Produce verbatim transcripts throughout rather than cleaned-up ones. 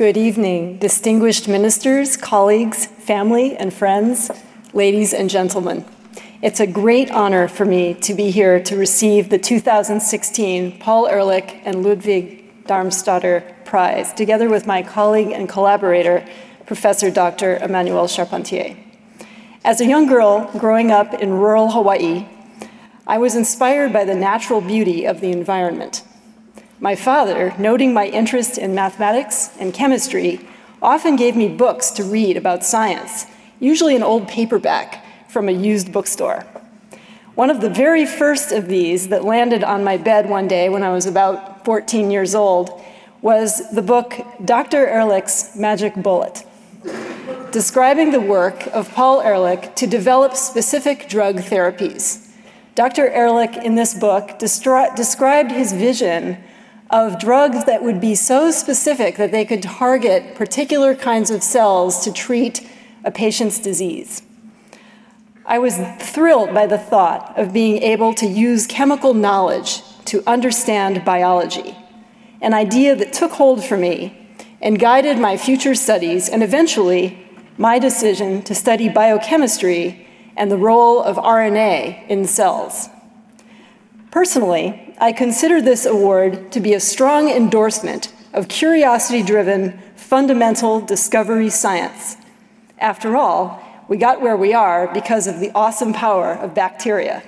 Good evening, distinguished ministers, colleagues, family, and friends, ladies and gentlemen. It's a great honor for me to be here to receive the two thousand sixteen Paul Ehrlich and Ludwig Darmstaedter Prize, together with my colleague and collaborator, Professor Doctor Emmanuelle Charpentier. As a young girl growing up in rural Hawaii, I was inspired by the natural beauty of the environment. My father, noting my interest in mathematics and chemistry, often gave me books to read about science, usually an old paperback from a used bookstore. One of the very first of these that landed on my bed one day when I was about fourteen years old was the book Doctor Ehrlich's Magic Bullet, describing the work of Paul Ehrlich to develop specific drug therapies. Doctor Ehrlich in this book destri- described his vision of drugs that would be so specific that they could target particular kinds of cells to treat a patient's disease. I was thrilled by the thought of being able to use chemical knowledge to understand biology, an idea that took hold for me and guided my future studies and eventually my decision to study biochemistry and the role of R N A in cells. Personally, I consider this award to be a strong endorsement of curiosity-driven, fundamental discovery science. After all, we got where we are because of the awesome power of bacteria.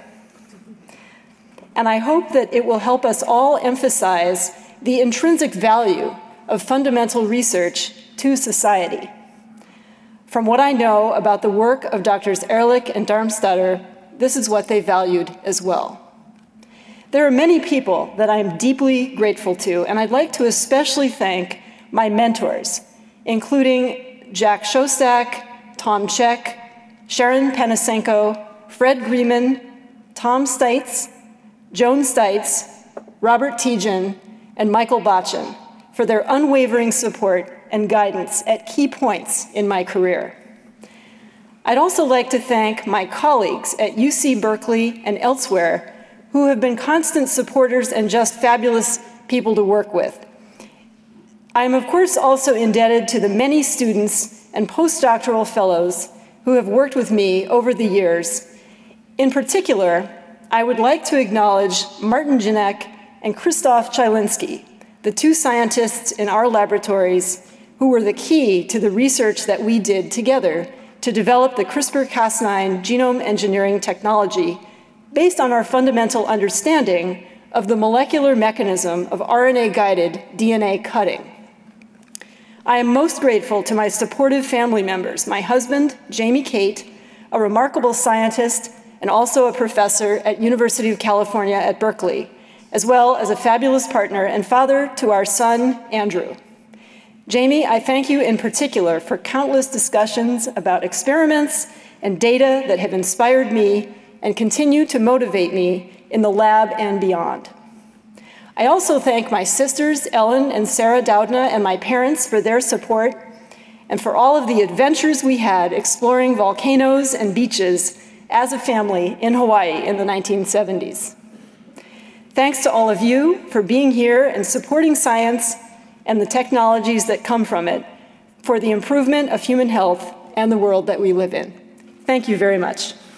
And I hope that it will help us all emphasize the intrinsic value of fundamental research to society. From what I know about the work of Doctors Ehrlich and Darmstaedter, this is what they valued as well. There are many people that I am deeply grateful to, and I'd like to especially thank my mentors, including Jack Szostak, Tom Cech, Sharon Panasenko, Fred Grieman, Tom Stites, Joan Stites, Robert Tijan, and Michael Bachin for their unwavering support and guidance at key points in my career. I'd also like to thank my colleagues at U C Berkeley and elsewhere who have been constant supporters and just fabulous people to work with. I am, of course, also indebted to the many students and postdoctoral fellows who have worked with me over the years. In particular, I would like to acknowledge Martin Janek and Krzysztof Chylinski, the two scientists in our laboratories who were the key to the research that we did together to develop the CRISPR Cas nine genome engineering technology based on our fundamental understanding of the molecular mechanism of R N A-guided D N A cutting. I am most grateful to my supportive family members, my husband, Jamie Kate, a remarkable scientist and also a professor at University of California at Berkeley, as well as a fabulous partner and father to our son, Andrew. Jamie, I thank you in particular for countless discussions about experiments and data that have inspired me and continue to motivate me in the lab and beyond. I also thank my sisters, Ellen and Sarah Doudna, and my parents for their support and for all of the adventures we had exploring volcanoes and beaches as a family in Hawaii in the nineteen seventies. Thanks to all of you for being here and supporting science and the technologies that come from it for the improvement of human health and the world that we live in. Thank you very much.